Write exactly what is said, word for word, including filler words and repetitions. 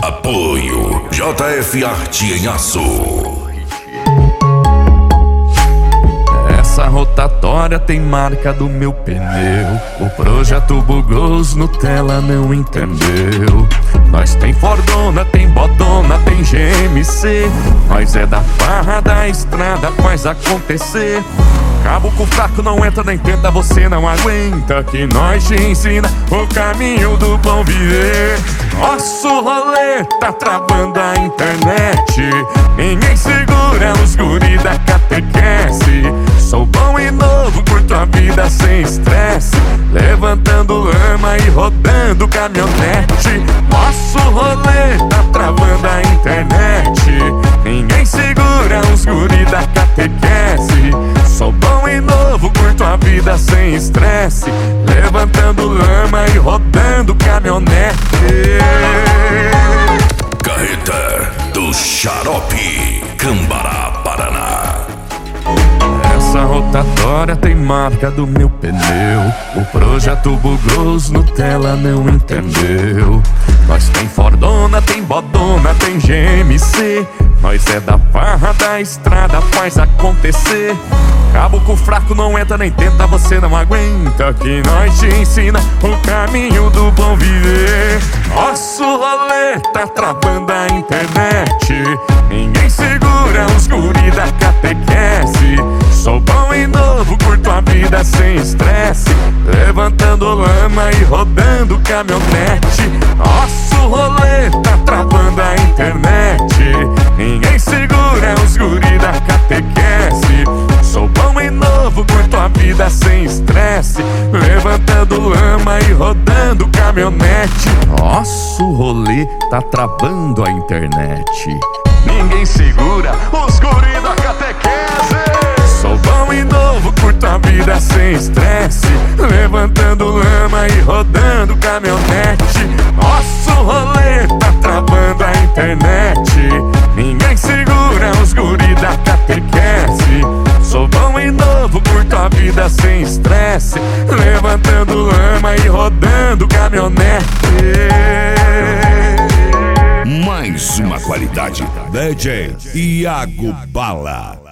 Apoio J F Arte em Aço. Essa rotatória tem marca do meu pneu. O projeto bugou, os Nutella não entendeu. Nós tem Fordona, tem Bodona, tem G M C. Nós é da farra da estrada, faz acontecer. Cabo com fraco não entra nem tenta, você não aguenta. Que nós te ensina o caminho do bom viver. Nosso rolê tá travando a internet. Ninguém segura os guri da catequese. Sou bom e novo, curto a vida sem estresse. Levantando lama e rodando caminhonete. Nosso rolê tá travando a internet. Ninguém segura os guri da catequese. Sou bom e novo, curto a vida sem estresse. Levantando lama e rodando caminhonete. Carreta do Xarope, Cambará, Paraná. Essa rotatória tem marca do meu pneu. O projeto bugou, os Nutella não entendeu. Nós tem Fordona, tem Bodona, tem G M C. Nós é da farra da estrada, faz acontecer. Cabo com fraco não entra nem tenta, você não aguenta. Que nós te ensina o caminho do bom viver. Nosso rolê tá travando a internet. Ninguém segura os guri da catequese. Sou bom e novo, curto a vida sem estresse. Levantando lama e rodando caminhonete. Nosso rolê tá travando a internet. Ninguém segura os guri da catequese. Sou bom e novo, curto a vida sem estresse. Levantando lama e rodando caminhonete. Nosso rolê tá travando a internet. Ninguém segura os guri da catequese. Sou bom e novo, curto a vida sem estresse. Levantando lama e rodando caminhonete. Nosso rolê tá travando a internet. Ninguém segura os guri da catequese. Sou bom e novo, curto a vida sem estresse. Levantando lama e rodando caminhonete. Mais uma qualidade. D J Iago Bala.